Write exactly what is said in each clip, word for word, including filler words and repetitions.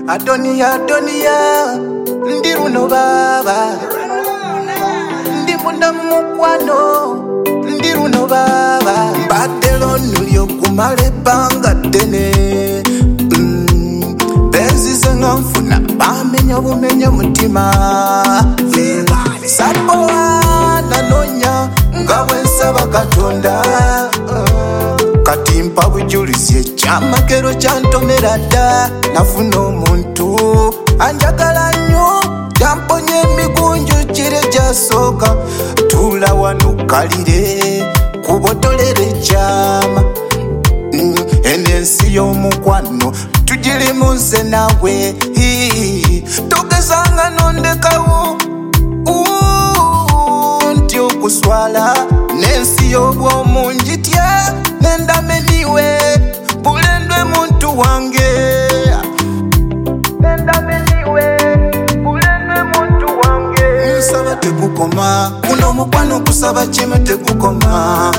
Adonia, Adonia, ndiruno baba, ndimunda mukwano, ndiruno baba. Mbadelo nulyo kumale banga dene, mm, benzi zenga mfuna, bamenya bumenya mutima. Sapoa nanonya, ngawe nsaba katonda. Katimpa bujulisye chamakero chantomera da. Nafuna omuntu anjagala nnyo jamponye emigunju kire jasoka. Tula wano kalire kubotolere chama. mm, Enensi y'omukwano tugirimu nze nawe. Togezanga nondekawo nti okuswala n'ensi y'obwomu njitya nendameniwe bulendwe muntu wange. Nendameniwe bulendwe muntu wange. Nsaba tegukoma kuno mukwano kusaba chime tegukoma.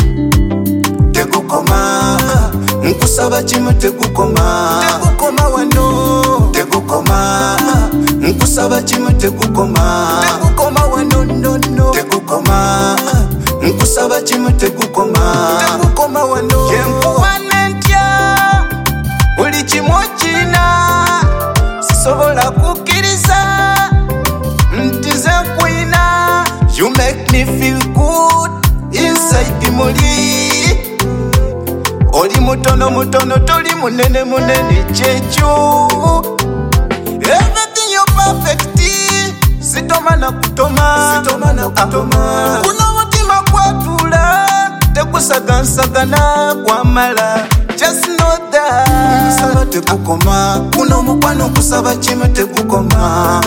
Tegukoma nkusaba chime tegukoma. Tegukoma wano tegukoma nkusaba chime tegukoma. Tegukoma wano no no tegukoma nkusaba chime tegukoma. Tegukoma wano yenkuwane ntya buli kimu kina sisobola kukiriza nti ze nkwina. You make me feel good inside muli. Oli mutono mutono toli munene munene kyekyo. Everything you perfect. Sitoma na kutoma, sitoma na kutoma. Kuno mutima kwatula tekusagansagana kwamala. Just know that nsaba tegukoma kuno mukwano kusaba chime tegukoma.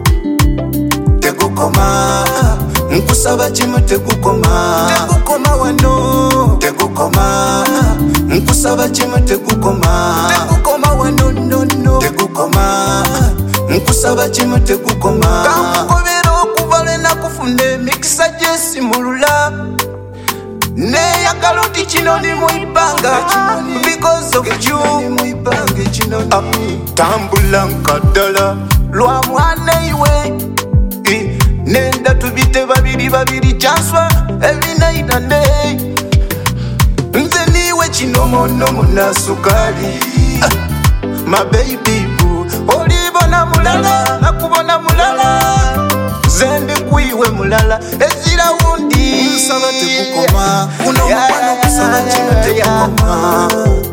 Tegukoma nkusaba chime tegukoma. Tegukoma wano tegukoma nkusaba chime tegukoma. Tegukoma wano no no tegukoma nkusaba chime tegukoma. Kamukobera okuvale nakufune mikisa jesi mulula. Neya kaloti kino ni muibanga because of you. Tambula nkadala lwa mwana iwe. Nenda tubite babiri babiri chanswa every night and day. Nze niwe kinomonomo na sukali. My baby boo olibona mulala nakubona mulala. Zende kuiwe mulala ezira wundi. Nsaba tegukoma kuno mukwano kusaba chime tegukoma.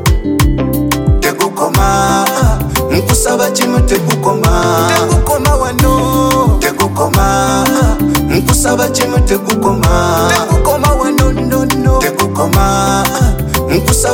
Tegukoma nkusaba chime tegukoma. Tegukoma wano tegukoma nkusaba chime tegukoma. Tegukoma wano no no tegukoma nkusaba